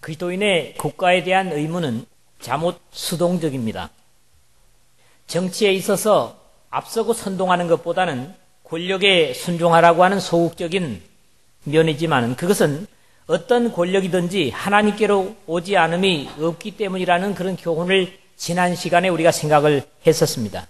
그리스도인의 국가에 대한 의무는 잠옷 수동적입니다. 정치에 있어서 앞서고 선동하는 것보다는 권력에 순종하라고 하는 소극적인 면이지만 그것은 어떤 권력이든지 하나님께로 오지 않음이 없기 때문이라는 그런 교훈을 지난 시간에 우리가 생각을 했었습니다.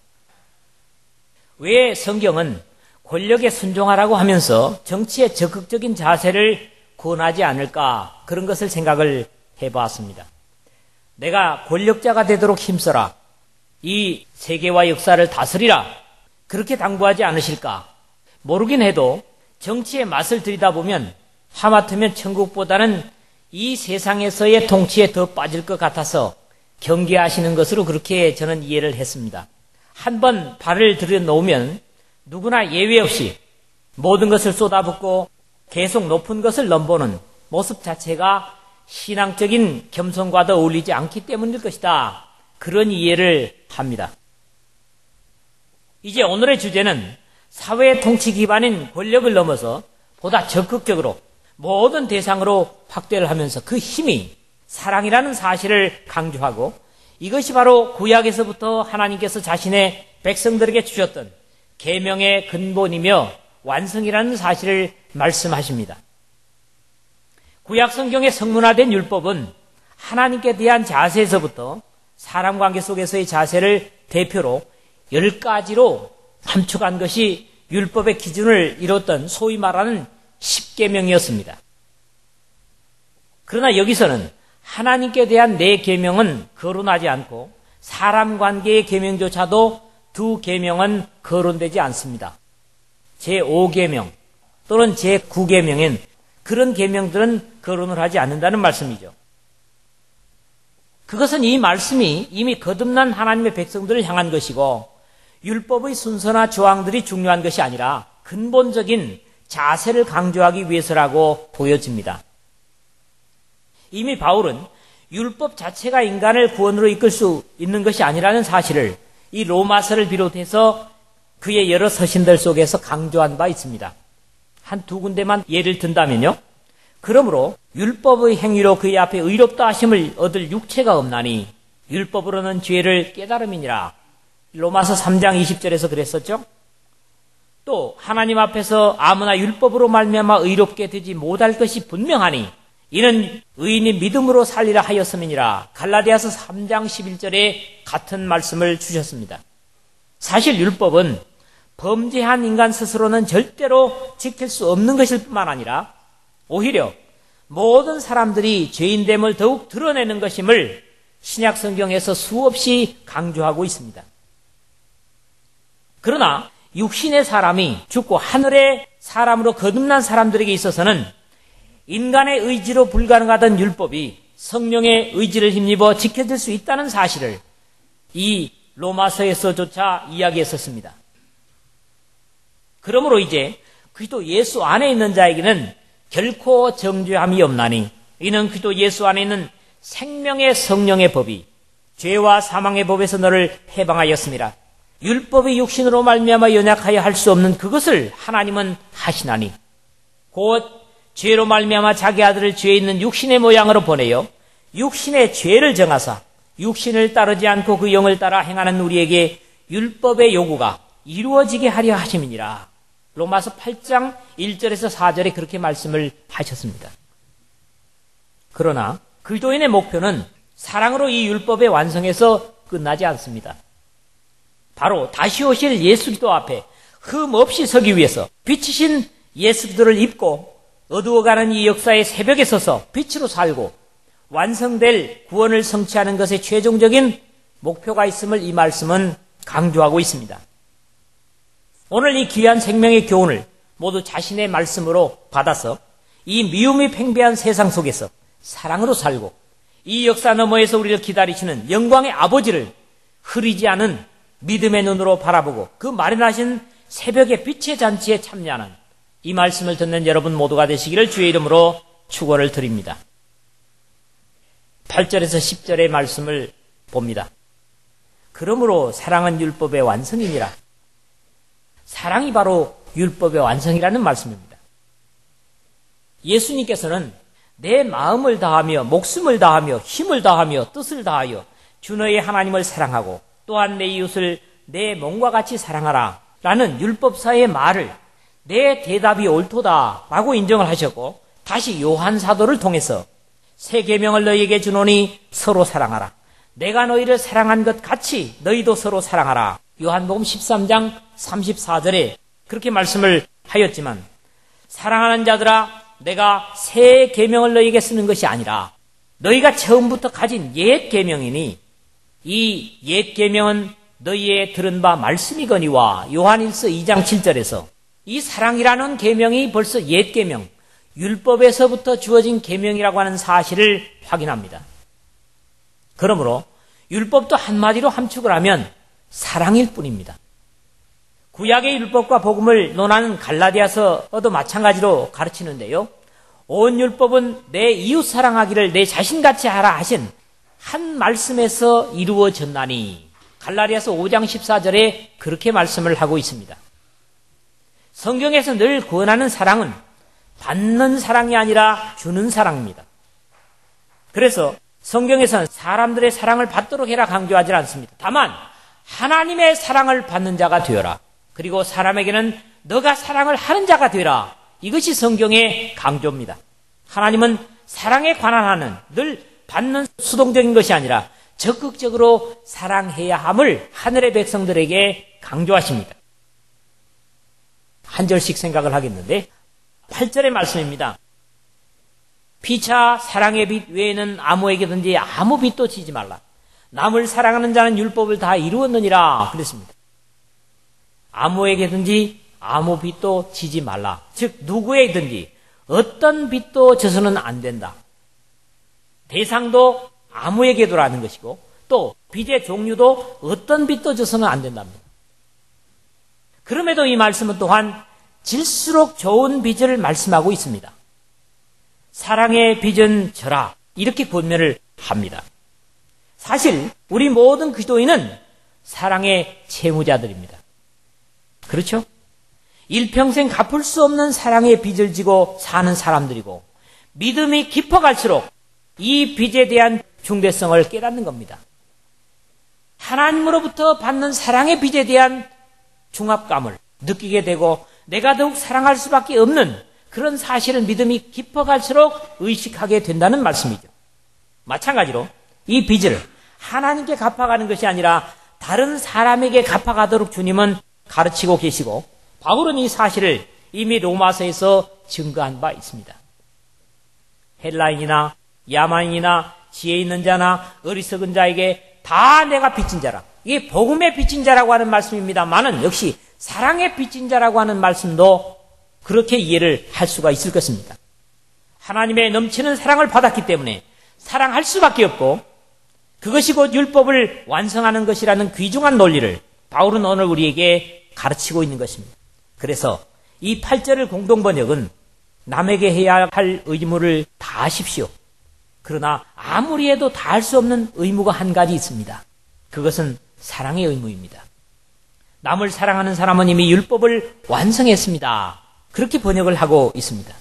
왜 성경은 권력에 순종하라고 하면서 정치에 적극적인 자세를 권하지 않을까, 그런 것을 생각을 해보았습니다. 내가 권력자가 되도록 힘써라, 이 세계와 역사를 다스리라, 그렇게 당부하지 않으실까? 모르긴 해도 정치의 맛을 들이다보면 하마터면 천국보다는 이 세상에서의 통치에 더 빠질 것 같아서 경계하시는 것으로 그렇게 저는 이해를 했습니다. 한번 발을 들여놓으면 누구나 예외 없이 모든 것을 쏟아붓고 계속 높은 것을 넘보는 모습 자체가 신앙적인 겸손과도 어울리지 않기 때문일 것이다, 그런 이해를 합니다. 이제 오늘의 주제는 사회 통치 기반인 권력을 넘어서 보다 적극적으로 모든 대상으로 확대를 하면서 그 힘이 사랑이라는 사실을 강조하고, 이것이 바로 구약에서부터 하나님께서 자신의 백성들에게 주셨던 계명의 근본이며 완성이라는 사실을 말씀하십니다. 구약 성경의 성문화된 율법은 하나님께 대한 자세에서부터 사람 관계 속에서의 자세를 대표로 10가지로 함축한 것이 율법의 기준을 이뤘던 소위 말하는 10계명이었습니다. 그러나 여기서는 하나님께 대한 내 계명은 거론하지 않고 사람 관계의 계명조차도 2계명은 거론되지 않습니다. 제5계명 또는 제9계명인 그런 계명들은 거론을 하지 않는다는 말씀이죠. 그것은 이 말씀이 이미 거듭난 하나님의 백성들을 향한 것이고 율법의 순서나 조항들이 중요한 것이 아니라 근본적인 자세를 강조하기 위해서라고 보여집니다. 이미 바울은 율법 자체가 인간을 구원으로 이끌 수 있는 것이 아니라는 사실을 이 로마서를 비롯해서 그의 여러 서신들 속에서 강조한 바 있습니다. 한 2군데만 예를 든다면요. 그러므로 율법의 행위로 그의 앞에 의롭다 하심을 얻을 육체가 없나니 율법으로는 죄를 깨달음이니라. 로마서 3장 20절에서 그랬었죠. 또 하나님 앞에서 아무나 율법으로 말미암아 의롭게 되지 못할 것이 분명하니 이는 의인이 믿음으로 살리라 하였음이니라. 갈라디아서 3장 11절에 같은 말씀을 주셨습니다. 사실 율법은 범죄한 인간 스스로는 절대로 지킬 수 없는 것일 뿐만 아니라 오히려 모든 사람들이 죄인됨을 더욱 드러내는 것임을 신약 성경에서 수없이 강조하고 있습니다. 그러나 육신의 사람이 죽고 하늘의 사람으로 거듭난 사람들에게 있어서는 인간의 의지로 불가능하던 율법이 성령의 의지를 힘입어 지켜질 수 있다는 사실을 이 로마서에서조차 이야기했었습니다. 그러므로 이제 그리스도 예수 안에 있는 자에게는 결코 정죄함이 없나니 이는 그리스도 예수 안에 있는 생명의 성령의 법이 죄와 사망의 법에서 너를 해방하였습니다. 율법이 육신으로 말미암아 연약하여 할 수 없는 그것을 하나님은 하시나니 곧 죄로 말미암아 자기 아들을 죄 있는 육신의 모양으로 보내어 육신의 죄를 정하사 육신을 따르지 않고 그 영을 따라 행하는 우리에게 율법의 요구가 이루어지게 하려 하심이니라. 로마서 8장 1절에서 4절에 그렇게 말씀을 하셨습니다. 그러나 그리스도인의 목표는 사랑으로 이 율법의 완성에서 끝나지 않습니다. 바로 다시 오실 예수 그리스도 앞에 흠 없이 서기 위해서 빛이신 예수 그리스도를 입고 어두워가는 이 역사의 새벽에 서서 빛으로 살고 완성될 구원을 성취하는 것에 최종적인 목표가 있음을 이 말씀은 강조하고 있습니다. 오늘 이 귀한 생명의 교훈을 모두 자신의 말씀으로 받아서 이 미움이 팽배한 세상 속에서 사랑으로 살고 이 역사 너머에서 우리를 기다리시는 영광의 아버지를 흐리지 않은 믿음의 눈으로 바라보고 그 마련하신 새벽의 빛의 잔치에 참여하는 이 말씀을 듣는 여러분 모두가 되시기를 주의 이름으로 축원을 드립니다. 8절에서 10절의 말씀을 봅니다. 그러므로 사랑은 율법의 완성이니라. 사랑이 바로 율법의 완성이라는 말씀입니다. 예수님께서는 내 마음을 다하며 목숨을 다하며 힘을 다하며 뜻을 다하여 주 너의 하나님을 사랑하고 또한 내 이웃을 내 몸과 같이 사랑하라 라는 율법사의 말을 내 대답이 옳도다 라고 인정을 하셨고, 다시 요한 사도를 통해서 새 계명을 너희에게 주노니 서로 사랑하라. 내가 너희를 사랑한 것 같이 너희도 서로 사랑하라. 요한복음 13장 34절에 그렇게 말씀을 하였지만, 사랑하는 자들아, 내가 새 계명을 너희에게 쓰는 것이 아니라 너희가 처음부터 가진 옛 계명이니 이 옛 계명은 너희의 들은 바 말씀이거니와. 요한일서 2장 7절에서 이 사랑이라는 계명이 벌써 옛 계명, 율법에서부터 주어진 계명이라고 하는 사실을 확인합니다. 그러므로 율법도 한마디로 함축을 하면 사랑일 뿐입니다. 구약의 율법과 복음을 논하는 갈라디아서도 마찬가지로 가르치는데요. 온 율법은 내 이웃 사랑하기를 내 자신같이 하라 하신 한 말씀에서 이루어졌나니. 갈라디아서 5장 14절에 그렇게 말씀을 하고 있습니다. 성경에서 늘 권하는 사랑은 받는 사랑이 아니라 주는 사랑입니다. 그래서 성경에서는 사람들의 사랑을 받도록 해라 강조하지 않습니다. 다만 하나님의 사랑을 받는 자가 되어라. 그리고 사람에게는 너가 사랑을 하는 자가 되라. 이것이 성경의 강조입니다. 하나님은 사랑에 관한 하는, 늘 받는 수동적인 것이 아니라 적극적으로 사랑해야 함을 하늘의 백성들에게 강조하십니다. 한 절씩 생각을 하겠는데 8절의 말씀입니다. 피차 사랑의 빛 외에는 아무에게든지 아무 빛도 지지 말라. 남을 사랑하는 자는 율법을 다 이루었느니라 그랬습니다. 아무에게든지 아무 빛도 지지 말라. 즉 누구에든지 어떤 빛도 져서는 안 된다. 대상도 아무에게도라는 것이고 또 빛의 종류도 어떤 빛도 져서는 안 된답니다. 그럼에도 이 말씀은 또한 질수록 좋은 빛을 말씀하고 있습니다. 사랑의 빛은 저라, 이렇게 권면을 합니다. 사실 우리 모든 기도인은 사랑의 채무자들입니다. 그렇죠? 일평생 갚을 수 없는 사랑의 빚을 지고 사는 사람들이고, 믿음이 깊어갈수록 이 빚에 대한 중대성을 깨닫는 겁니다. 하나님으로부터 받는 사랑의 빚에 대한 중압감을 느끼게 되고 내가 더욱 사랑할 수밖에 없는 그런 사실을 믿음이 깊어갈수록 의식하게 된다는 말씀이죠. 마찬가지로 이 빚을 하나님께 갚아가는 것이 아니라 다른 사람에게 갚아가도록 주님은 가르치고 계시고, 바울은 이 사실을 이미 로마서에서 증거한 바 있습니다. 헬라인이나 야만인이나 지혜 있는 자나 어리석은 자에게 다 내가 빚진 자라. 이게 복음의 빚진 자라고 하는 말씀입니다만은 역시 사랑의 빚진 자라고 하는 말씀도 그렇게 이해를 할 수가 있을 것입니다. 하나님의 넘치는 사랑을 받았기 때문에 사랑할 수밖에 없고, 그것이 곧 율법을 완성하는 것이라는 귀중한 논리를 바울은 오늘 우리에게 가르치고 있는 것입니다. 그래서 이 8절의 공동번역은 남에게 해야 할 의무를 다하십시오. 그러나 아무리 해도 다할 수 없는 의무가 한 가지 있습니다. 그것은 사랑의 의무입니다. 남을 사랑하는 사람은 이미 율법을 완성했습니다. 그렇게 번역을 하고 있습니다.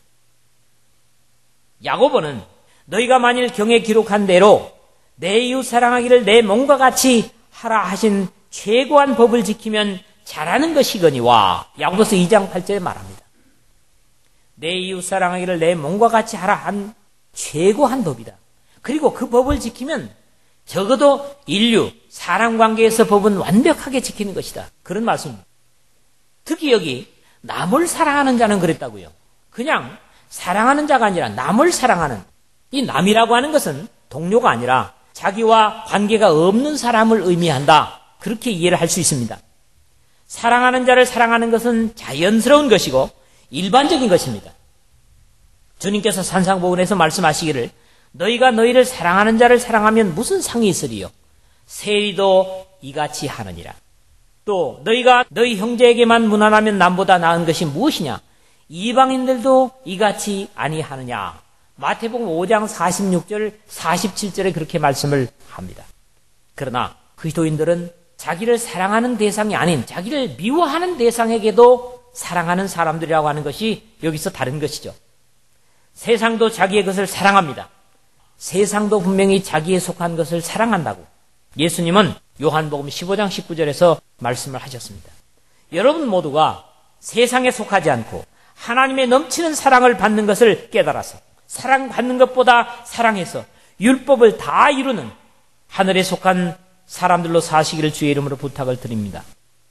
야고보는 너희가 만일 경에 기록한 대로 내 이웃 사랑하기를 내 몸과 같이 하라 하신 최고한 법을 지키면 잘하는 것이거니와. 야고보서 2장 8절에 말합니다. 내 이웃 사랑하기를 내 몸과 같이 하라 한 최고한 법이다. 그리고 그 법을 지키면 적어도 인류, 사람 관계에서 법은 완벽하게 지키는 것이다. 그런 말씀입니다. 특히 여기 남을 사랑하는 자는 그랬다고요. 그냥 사랑하는 자가 아니라 남을 사랑하는, 이 남이라고 하는 것은 동료가 아니라 자기와 관계가 없는 사람을 의미한다. 그렇게 이해를 할 수 있습니다. 사랑하는 자를 사랑하는 것은 자연스러운 것이고 일반적인 것입니다. 주님께서 산상보훈에서 말씀하시기를 너희가 너희를 사랑하는 자를 사랑하면 무슨 상이 있으리요? 세리도 이같이 하느니라. 또 너희가 너희 형제에게만 무난하면 남보다 나은 것이 무엇이냐? 이방인들도 이같이 아니하느냐? 마태복음 5장 46절 47절에 그렇게 말씀을 합니다. 그러나 그리스도인들은 자기를 사랑하는 대상이 아닌 자기를 미워하는 대상에게도 사랑하는 사람들이라고 하는 것이 여기서 다른 것이죠. 세상도 자기의 것을 사랑합니다. 세상도 분명히 자기에 속한 것을 사랑한다고 예수님은 요한복음 15장 19절에서 말씀을 하셨습니다. 여러분 모두가 세상에 속하지 않고 하나님의 넘치는 사랑을 받는 것을 깨달아서 사랑받는 것보다 사랑해서 율법을 다 이루는 하늘에 속한 사람들로 사시기를 주의 이름으로 부탁을 드립니다.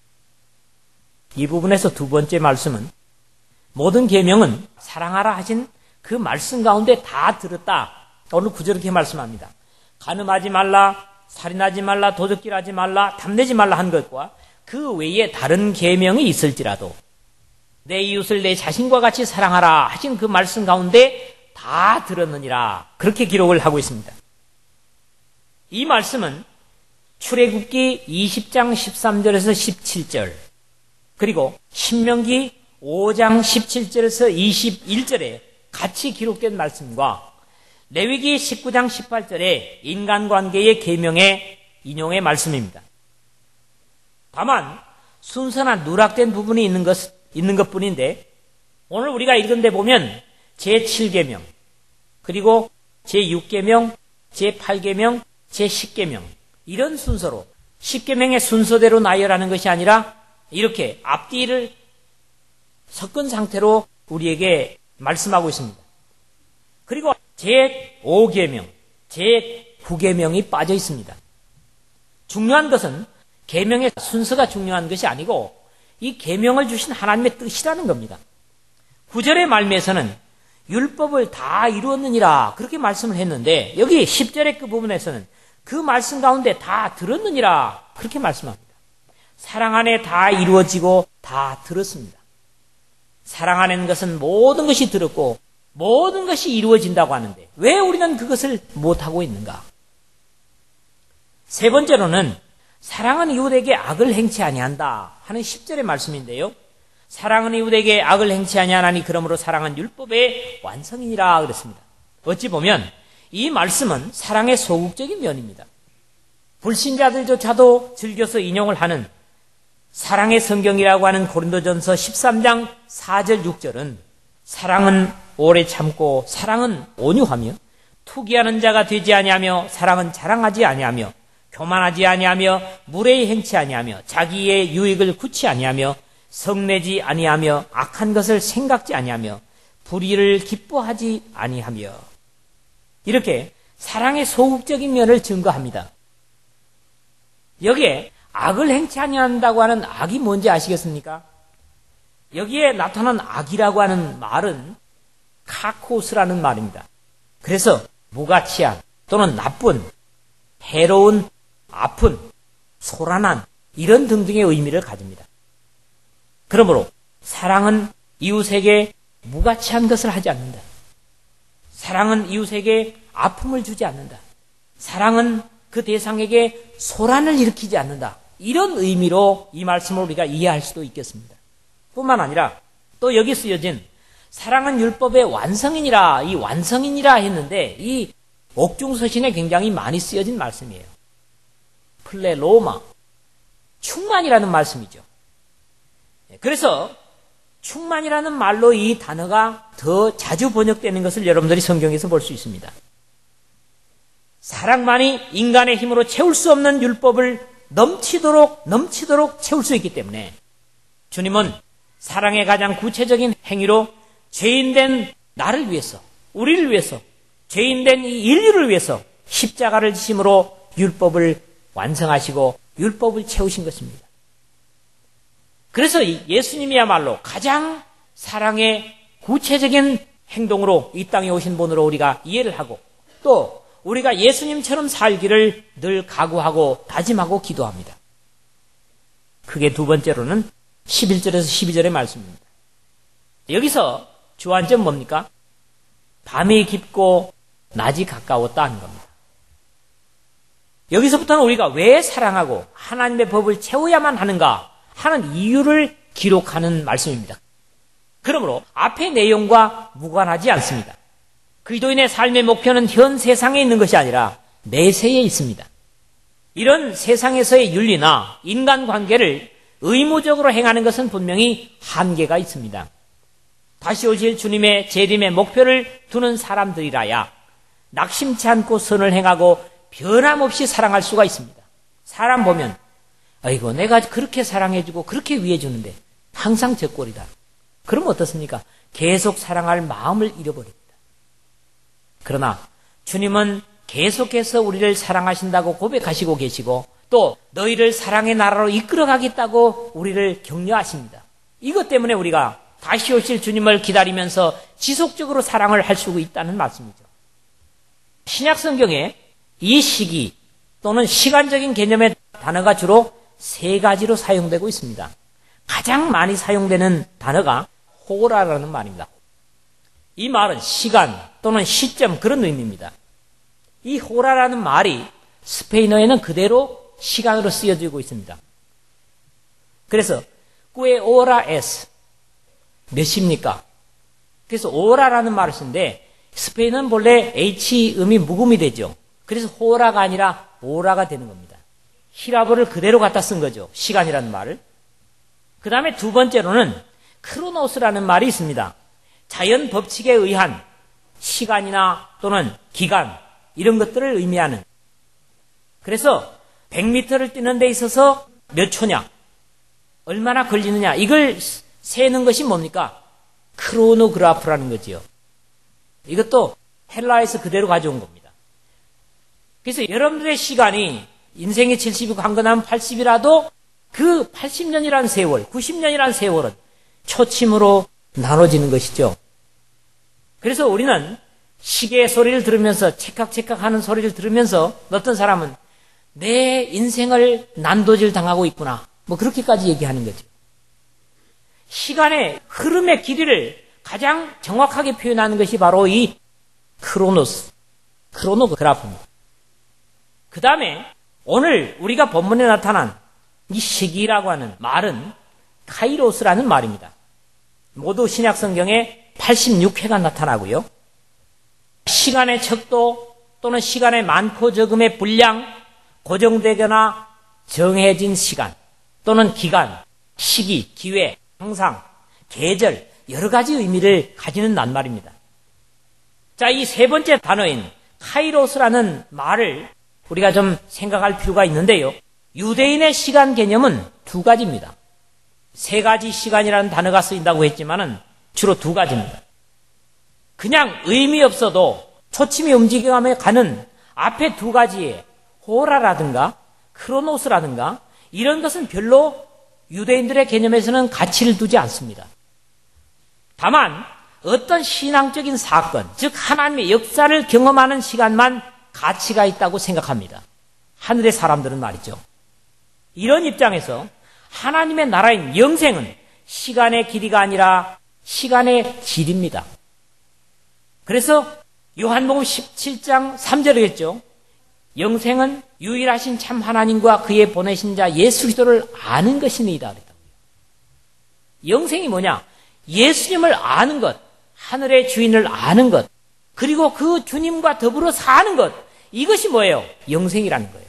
이 부분에서 두 번째 말씀은 모든 계명은 사랑하라 하신 그 말씀 가운데 다 들었다. 오늘 구절 이렇게 말씀합니다. 간음하지 말라, 살인하지 말라, 도적질하지 말라, 탐내지 말라 한 것과 그 외에 다른 계명이 있을지라도 내 이웃을 내 자신과 같이 사랑하라 하신 그 말씀 가운데 다 들었느니라. 그렇게 기록을 하고 있습니다. 이 말씀은 출애굽기 20장 13절에서 17절 그리고 신명기 5장 17절에서 21절에 같이 기록된 말씀과 레위기 19장 18절의 인간관계의 계명의 인용의 말씀입니다. 다만 순서나 누락된 부분이 있는 것뿐인데 오늘 우리가 읽은 데 보면 제7계명 그리고 제6계명, 제8계명, 제10계명 이런 순서로 10계명의 순서대로 나열하는 것이 아니라 이렇게 앞뒤를 섞은 상태로 우리에게 말씀하고 있습니다. 그리고 제5계명, 제9계명이 빠져 있습니다. 중요한 것은 계명의 순서가 중요한 것이 아니고 이 계명을 주신 하나님의 뜻이라는 겁니다. 9절의 말미에서는 율법을 다 이루었느니라 그렇게 말씀을 했는데 여기 10절의 그 부분에서는 그 말씀 가운데 다 들었느니라 그렇게 말씀합니다. 사랑 안에 다 이루어지고 다 들었습니다. 사랑 안에는 것은 모든 것이 들었고 모든 것이 이루어진다고 하는데 왜 우리는 그것을 못하고 있는가? 세 번째로는 사랑은 이웃에게 악을 행치 아니한다 하는 10절의 말씀인데요. 사랑은 이웃에게 악을 행치 아니하나니 그러므로 사랑은 율법의 완성이니라 그랬습니다. 어찌 보면 이 말씀은 사랑의 소극적인 면입니다. 불신자들조차도 즐겨서 인용을 하는 사랑의 성경이라고 하는 고린도전서 13장 4절 6절은 사랑은 오래 참고 사랑은 온유하며 투기하는 자가 되지 아니하며 사랑은 자랑하지 아니하며 교만하지 아니하며 무례히 행치 아니하며 자기의 유익을 굳지 아니하며 성내지 아니하며 악한 것을 생각지 아니하며 불의를 기뻐하지 아니하며 이렇게 사랑의 소극적인 면을 증거합니다. 여기에 악을 행치 아니한다고 하는 악이 뭔지 아시겠습니까? 여기에 나타난 악이라고 하는 말은 카코스라는 말입니다. 그래서 무가치한 또는 나쁜, 해로운, 아픈, 소란한 이런 등등의 의미를 가집니다. 그러므로 사랑은 이웃에게 무가치한 것을 하지 않는다. 사랑은 이웃에게 아픔을 주지 않는다. 사랑은 그 대상에게 소란을 일으키지 않는다. 이런 의미로 이 말씀을 우리가 이해할 수도 있겠습니다. 뿐만 아니라 또 여기 쓰여진 사랑은 율법의 완성이니라 이 완성이니라 했는데 이 옥중서신에 굉장히 많이 쓰여진 말씀이에요. 플레로마 충만이라는 말씀이죠. 그래서 충만이라는 말로 이 단어가 더 자주 번역되는 것을 여러분들이 성경에서 볼 수 있습니다. 사랑만이 인간의 힘으로 채울 수 없는 율법을 넘치도록 채울 수 있기 때문에 주님은 사랑의 가장 구체적인 행위로 죄인된 나를 위해서, 우리를 위해서, 죄인된 이 인류를 위해서 십자가를 지심으로 율법을 완성하시고 율법을 채우신 것입니다. 그래서 예수님이야말로 가장 사랑의 구체적인 행동으로 이 땅에 오신 분으로 우리가 이해를 하고 또 우리가 예수님처럼 살기를 늘 각오하고 다짐하고 기도합니다. 그게 두 번째로는 11절에서 12절의 말씀입니다. 여기서 주안점 뭡니까? 밤이 깊고 낮이 가까웠다 하는 겁니다. 여기서부터는 우리가 왜 사랑하고 하나님의 법을 채워야만 하는가 하는 이유를 기록하는 말씀입니다. 그러므로 앞의 내용과 무관하지 않습니다. 그리스도인의 삶의 목표는 현 세상에 있는 것이 아니라 내세에 있습니다. 이런 세상에서의 윤리나 인간관계를 의무적으로 행하는 것은 분명히 한계가 있습니다. 다시 오실 주님의 재림의 목표를 두는 사람들이라야 낙심치 않고 선을 행하고 변함없이 사랑할 수가 있습니다. 사람 보면 아이고 내가 그렇게 사랑해주고 그렇게 위해주는데 항상 저 꼴이다. 그럼 어떻습니까? 계속 사랑할 마음을 잃어버립니다. 그러나 주님은 계속해서 우리를 사랑하신다고 고백하시고 계시고 또 너희를 사랑의 나라로 이끌어가겠다고 우리를 격려하십니다. 이것 때문에 우리가 다시 오실 주님을 기다리면서 지속적으로 사랑을 할 수 있다는 말씀이죠. 신약 성경에 이 시기 또는 시간적인 개념의 단어가 주로 세 가지로 사용되고 있습니다. 가장 많이 사용되는 단어가 호라라는 말입니다. 이 말은 시간 또는 시점 그런 의미입니다. 이 호라라는 말이 스페인어에는 그대로 시간으로 쓰여지고 있습니다. 그래서 que hora es 몇 시입니까? 그래서 오라라는 말을 쓰는데 스페인은 본래 H 음이 묵음이 되죠. 그래서 호라가 아니라 오라가 되는 겁니다. 히라보를 그대로 갖다 쓴 거죠. 시간이라는 말을. 그 다음에 두 번째로는 크로노스라는 말이 있습니다. 자연 법칙에 의한 시간이나 또는 기간 이런 것들을 의미하는. 그래서 100m를 뛰는 데 있어서 몇 초냐, 얼마나 걸리느냐 이걸 세는 것이 뭡니까? 크로노그라프라는 거지요. 이것도 헬라에서 그대로 가져온 겁니다. 그래서 여러분들의 시간이 인생이 70이고 강건하면 80이라도 그 80년이라는 세월, 90년이라는 세월은 초침으로 나눠지는 것이죠. 그래서 우리는 시계의 소리를 들으면서 찰칵찰칵 하는 소리를 들으면서 어떤 사람은 내 인생을 난도질 당하고 있구나. 뭐 그렇게까지 얘기하는 거죠. 시간의 흐름의 길이를 가장 정확하게 표현하는 것이 바로 이 크로노그래프입니다. 그 다음에 오늘 우리가 본문에 나타난 이 시기라고 하는 말은 카이로스라는 말입니다. 모두 신약 성경에 86회가 나타나고요. 시간의 척도 또는 시간의 많고 적음의 분량, 고정되거나 정해진 시간 또는 기간, 시기, 기회, 항상, 계절 여러 가지 의미를 가지는 낱말입니다. 자, 이 세 번째 단어인 카이로스라는 말을 우리가 좀 생각할 필요가 있는데요. 유대인의 시간 개념은 두 가지입니다. 세 가지 시간이라는 단어가 쓰인다고 했지만은 주로 두 가지입니다. 그냥 의미 없어도 초침이 움직여가며 가는 앞에 두 가지의 호라라든가 크로노스라든가 이런 것은 별로 유대인들의 개념에서는 가치를 두지 않습니다. 다만 어떤 신앙적인 사건, 즉 하나님의 역사를 경험하는 시간만 가치가 있다고 생각합니다. 하늘의 사람들은 말이죠. 이런 입장에서 하나님의 나라인 영생은 시간의 길이가 아니라 시간의 질입니다. 그래서 요한복음 17장 3절에 했죠. 영생은 유일하신 참 하나님과 그의 보내신 자 예수 그리스도를 아는 것이니이다. 그랬다고요. 영생이 뭐냐? 예수님을 아는 것, 하늘의 주인을 아는 것, 그리고 그 주님과 더불어 사는 것, 이것이 뭐예요? 영생이라는 거예요.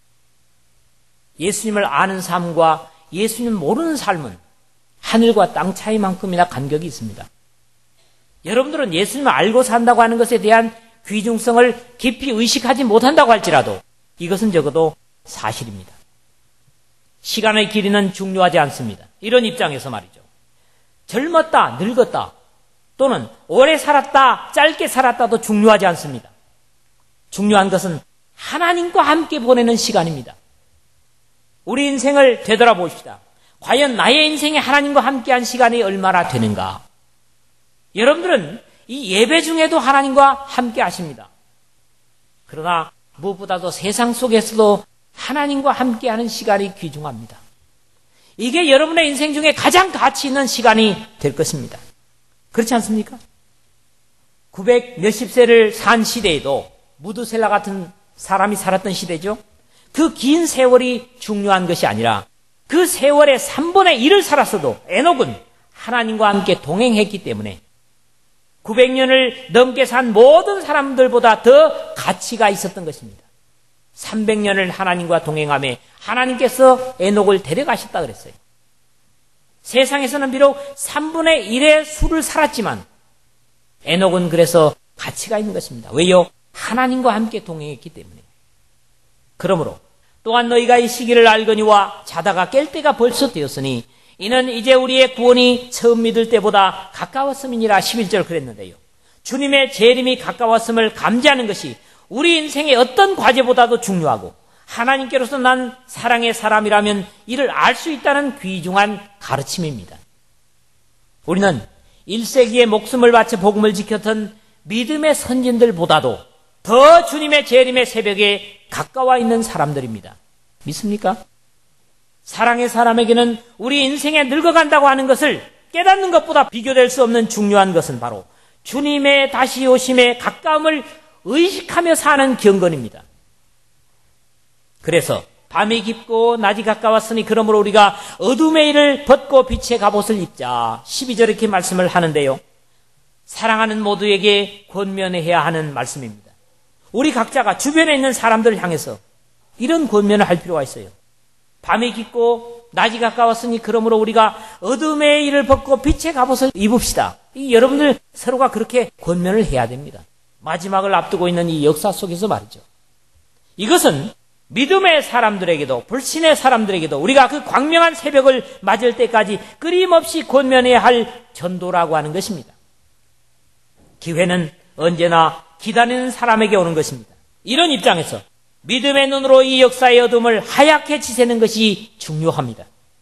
예수님을 아는 삶과 예수님 모르는 삶은 하늘과 땅 차이만큼이나 간격이 있습니다. 여러분들은 예수님을 알고 산다고 하는 것에 대한 귀중성을 깊이 의식하지 못한다고 할지라도 이것은 적어도 사실입니다. 시간의 길이는 중요하지 않습니다. 이런 입장에서 말이죠. 젊었다, 늙었다, 또는 오래 살았다, 짧게 살았다도 중요하지 않습니다. 중요한 것은 하나님과 함께 보내는 시간입니다. 우리 인생을 되돌아봅시다. 과연 나의 인생에 하나님과 함께한 시간이 얼마나 되는가? 여러분들은 이 예배 중에도 하나님과 함께 하십니다. 그러나 무엇보다도 세상 속에서도 하나님과 함께하는 시간이 귀중합니다. 이게 여러분의 인생 중에 가장 가치 있는 시간이 될 것입니다. 그렇지 않습니까? 900 몇십 세를 산 시대에도 무드셀라 같은 사람이 살았던 시대죠. 그 긴 세월이 중요한 것이 아니라 그 세월의 3분의 1을 살았어도 에녹은 하나님과 함께 동행했기 때문에 900년을 넘게 산 모든 사람들보다 더 가치가 있었던 것입니다. 300년을 하나님과 동행하며 하나님께서 에녹을 데려가셨다 그랬어요. 세상에서는 비록 3분의 1의 수를 살았지만 에녹은 그래서 가치가 있는 것입니다. 왜요? 하나님과 함께 동행했기 때문에. 그러므로 또한 너희가 이 시기를 알거니와 자다가 깰 때가 벌써 되었으니 이는 이제 우리의 구원이 처음 믿을 때보다 가까웠음이니라. 11절 그랬는데요. 주님의 재림이 가까웠음을 감지하는 것이 우리 인생의 어떤 과제보다도 중요하고 하나님께로서 난 사랑의 사람이라면 이를 알 수 있다는 귀중한 가르침입니다. 우리는 1세기에 목숨을 바쳐 복음을 지켰던 믿음의 선진들보다도 더 주님의 재림의 새벽에 가까워 있는 사람들입니다. 믿습니까? 사랑의 사람에게는 우리 인생에 늙어간다고 하는 것을 깨닫는 것보다 비교될 수 없는 중요한 것은 바로 주님의 다시 오심의 가까움을 의식하며 사는 경건입니다. 그래서 밤이 깊고 낮이 가까웠으니 그러므로 우리가 어둠의 일을 벗고 빛의 갑옷을 입자. 12절에 이렇게 말씀을 하는데요. 사랑하는 모두에게 권면해야 하는 말씀입니다. 우리 각자가 주변에 있는 사람들을 향해서 이런 권면을 할 필요가 있어요. 밤이 깊고 낮이 가까웠으니 그러므로 우리가 어둠의 일을 벗고 빛의 갑옷을 입읍시다. 여러분들 서로가 그렇게 권면을 해야 됩니다. 마지막을 앞두고 있는 이 역사 속에서 말이죠. 이것은 믿음의 사람들에게도 불신의 사람들에게도 우리가 그 광명한 새벽을 맞을 때까지 끊임없이 권면해야 할 전도라고 하는 것입니다. 기회는 언제나 기다리는 사람에게 오는 것입니다. 이런 입장에서 믿음의 눈으로 이 역사의 어둠을 하얗게 지새는 것이 중요합니다.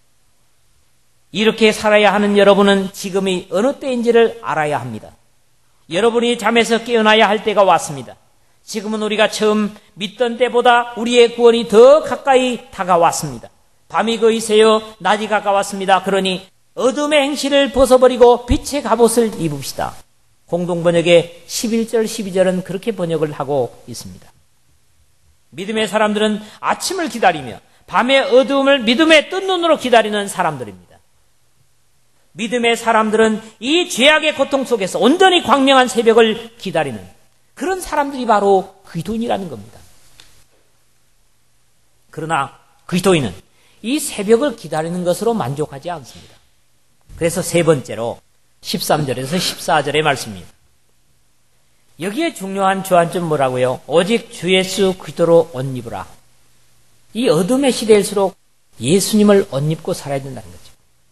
이렇게 살아야 하는 여러분은 지금이 어느 때인지를 알아야 합니다. 여러분이 잠에서 깨어나야 할 때가 왔습니다. 지금은 우리가 처음 믿던 때보다 우리의 구원이 더 가까이 다가왔습니다. 밤이 거의 새어 낮이 가까웠습니다. 그러니 어둠의 행실을 벗어버리고 빛의 갑옷을 입읍시다. 공동번역의 11절, 12절은 그렇게 번역을 하고 있습니다. 믿음의 사람들은 아침을 기다리며 밤의 어두움을 믿음의 뜬 눈으로 기다리는 사람들입니다. 믿음의 사람들은 이 죄악의 고통 속에서 온전히 광명한 새벽을 기다리는 그런 사람들이 바로 그리스도인이라는 겁니다. 그러나 그리스도인은 이 새벽을 기다리는 것으로 만족하지 않습니다. 그래서 세 번째로 13절에서 14절의 말씀입니다. 여기에 중요한 주안점 뭐라고요? 오직 주 예수 그리스도로 옷 입으라. 이 어둠의 시대일수록 예수님을 옷 입고 살아야 된다는 거죠.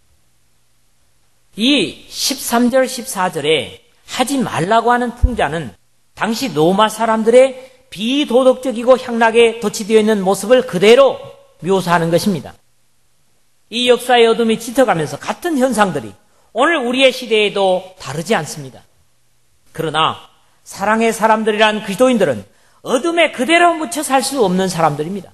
이 13절, 14절에 하지 말라고 하는 풍자는 당시 로마 사람들의 비도덕적이고 향락에 덧치되어 있는 모습을 그대로 묘사하는 것입니다. 이 역사의 어둠이 짙어가면서 같은 현상들이 오늘 우리의 시대에도 다르지 않습니다. 그러나 사랑의 사람들이란 그리스도인들은 어둠에 그대로 묻혀 살 수 없는 사람들입니다.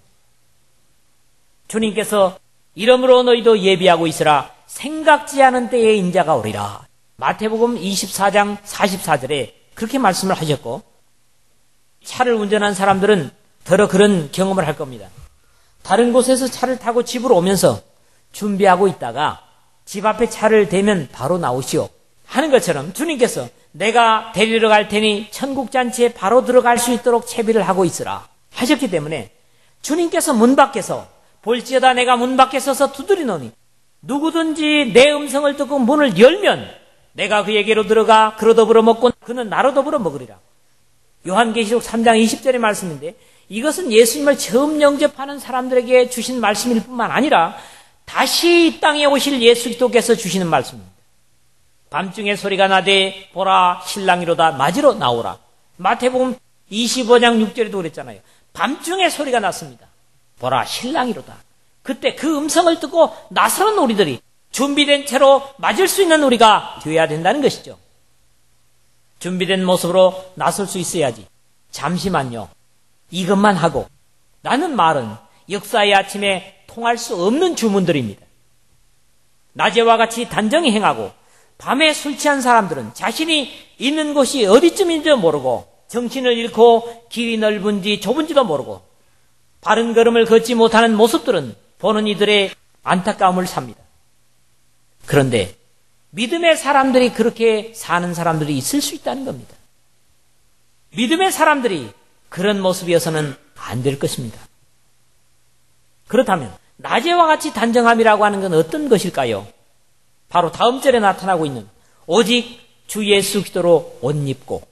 주님께서 이러므로 너희도 예비하고 있으라. 생각지 않은 때에 인자가 오리라. 마태복음 24장 44절에 그렇게 말씀을 하셨고, 차를 운전한 사람들은 더러 그런 경험을 할 겁니다. 다른 곳에서 차를 타고 집으로 오면서 준비하고 있다가 집 앞에 차를 대면 바로 나오시오 하는 것처럼 주님께서 내가 데리러 갈 테니 천국잔치에 바로 들어갈 수 있도록 채비를 하고 있으라 하셨기 때문에 주님께서 문 밖에서 볼지어다 내가 문 밖에 서서 두드리노니 누구든지 내 음성을 듣고 문을 열면 내가 그에게로 들어가 그로 더불어 먹고 그는 나로 더불어 먹으리라. 요한계시록 3장 20절의 말씀인데 이것은 예수님을 처음 영접하는 사람들에게 주신 말씀일 뿐만 아니라 다시 이 땅에 오실 예수 그리스도께서 주시는 말씀입니다. 밤중에 소리가 나되 보라 신랑이로다 맞으러 나오라. 마태복음 25장 6절에도 그랬잖아요. 밤중에 소리가 났습니다. 보라 신랑이로다. 그때 그 음성을 듣고 나서는 우리들이 준비된 채로 맞을 수 있는 우리가 되어야 된다는 것이죠. 준비된 모습으로 나설 수 있어야지. 잠시만요. 이것만 하고 라는 말은 역사의 아침에 통할 수 없는 주문들입니다. 낮에와 같이 단정히 행하고 밤에 술 취한 사람들은 자신이 있는 곳이 어디쯤인지 모르고 정신을 잃고 길이 넓은지 좁은지도 모르고 바른 걸음을 걷지 못하는 모습들은 보는 이들의 안타까움을 삽니다. 그런데 믿음의 사람들이 그렇게 사는 사람들이 있을 수 있다는 겁니다. 믿음의 사람들이 그런 모습이어서는 안 될 것입니다. 그렇다면 낮에와 같이 단정함이라고 하는 건 어떤 것일까요? 바로 다음 절에 나타나고 있는 오직 주 예수 그리스도로 옷 입고,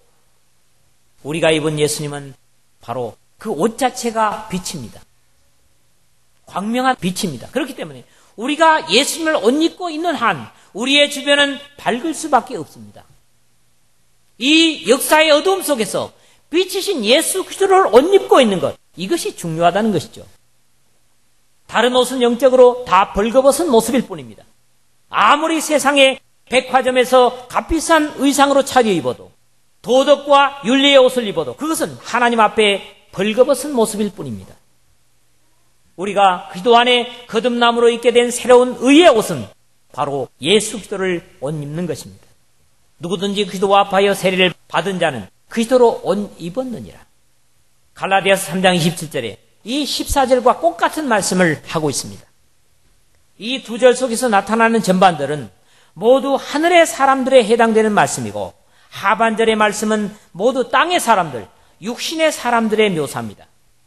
우리가 입은 예수님은 바로 그 옷 자체가 빛입니다. 광명한 빛입니다. 그렇기 때문에 우리가 예수님을 옷 입고 있는 한 우리의 주변은 밝을 수밖에 없습니다. 이 역사의 어두움 속에서 빛이신 예수 그리스도를 옷 입고 있는 것, 이것이 중요하다는 것이죠. 다른 옷은 영적으로 다 벌거벗은 모습일 뿐입니다. 아무리 세상의 백화점에서 값비싼 의상으로 차려입어도, 도덕과 윤리의 옷을 입어도 그것은 하나님 앞에 벌거벗은 모습일 뿐입니다. 우리가 그리스도 안에 거듭남으로 입게 된 새로운 의의 옷은 바로 예수 그리스도를 옷 입는 것입니다. 누구든지 그리스도와 합하여 세례를 받은 자는 그리스도로 옷 입었느니라. 갈라디아서 3장 27절에 이 14절과 똑같은 말씀을 하고 있습니다. 이 두 절 속에서 나타나는 전반들은 모두 하늘의 사람들에 해당되는 말씀이고, 하반절의 말씀은 모두 땅의 사람들, 육신의 사람들의 묘사입니다.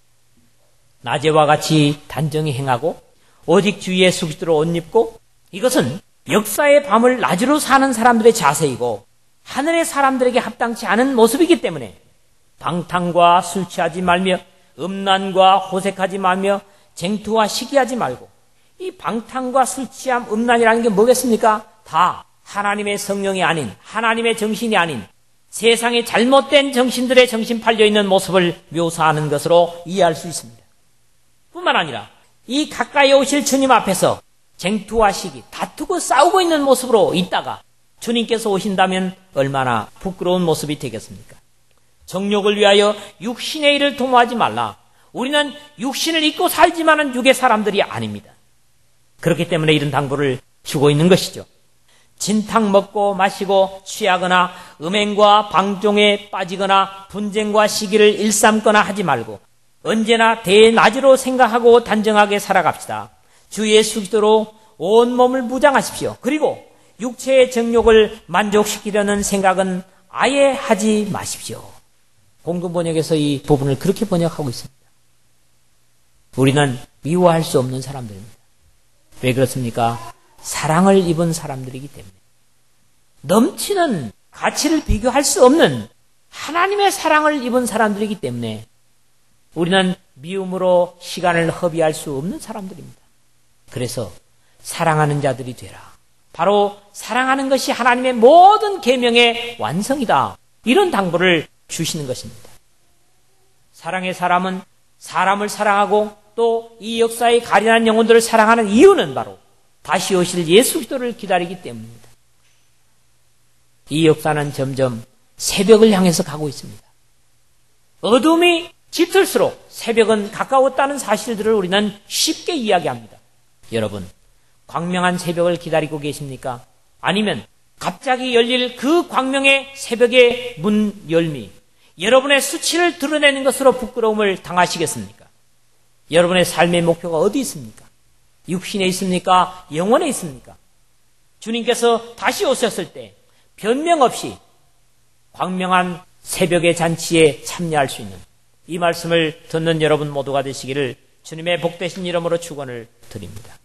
낮에와 같이 단정히 행하고 오직 주 예수 그리스도로 옷 입고, 이것은 역사의 밤을 낮으로 사는 사람들의 자세이고 하늘의 사람들에게 합당치 않은 모습이기 때문에 방탕과 술 취하지 말며 음란과 호색하지 말며 쟁투와 시기하지 말고, 이 방탕과 술 취함, 음란이라는 게 뭐겠습니까? 다 하나님의 성령이 아닌, 하나님의 정신이 아닌 세상의 잘못된 정신들의 정신 팔려있는 모습을 묘사하는 것으로 이해할 수 있습니다. 뿐만 아니라 이 가까이 오실 주님 앞에서 쟁투와 시기, 다투고 싸우고 있는 모습으로 있다가 주님께서 오신다면 얼마나 부끄러운 모습이 되겠습니까? 정욕을 위하여 육신의 일을 도모하지 말라. 우리는 육신을 입고 살지만은 육의 사람들이 아닙니다. 그렇기 때문에 이런 당부를 주고 있는 것이죠. 진탕 먹고 마시고 취하거나 음행과 방종에 빠지거나 분쟁과 시기를 일삼거나 하지 말고 언제나 대낮으로 생각하고 단정하게 살아갑시다. 주 예수 그리스도로 온 몸을 무장하십시오. 그리고 육체의 정욕을 만족시키려는 생각은 아예 하지 마십시오. 공동번역에서 이 부분을 그렇게 번역하고 있습니다. 우리는 미워할 수 없는 사람들입니다. 왜 그렇습니까? 사랑을 입은 사람들이기 때문에. 넘치는 가치를 비교할 수 없는 하나님의 사랑을 입은 사람들이기 때문에 우리는 미움으로 시간을 허비할 수 없는 사람들입니다. 그래서 사랑하는 자들이 되라. 바로 사랑하는 것이 하나님의 모든 계명의 완성이다. 이런 당부를 주시는 것입니다. 사랑의 사람은 사람을 사랑하고 또 이 역사의 가련한 영혼들을 사랑하는 이유는 바로 다시 오실 예수 그리스도를 기다리기 때문입니다. 이 역사는 점점 새벽을 향해서 가고 있습니다. 어둠이 짙을수록 새벽은 가까웠다는 사실들을 우리는 쉽게 이야기합니다. 여러분, 광명한 새벽을 기다리고 계십니까? 아니면 갑자기 열릴 그 광명의 새벽의 문 열미, 여러분의 수치를 드러내는 것으로 부끄러움을 당하시겠습니까? 여러분의 삶의 목표가 어디 있습니까? 육신에 있습니까? 영혼에 있습니까? 주님께서 다시 오셨을 때 변명 없이 광명한 새벽의 잔치에 참여할 수 있는 이 말씀을 듣는 여러분 모두가 되시기를 주님의 복되신 이름으로 축원을 드립니다.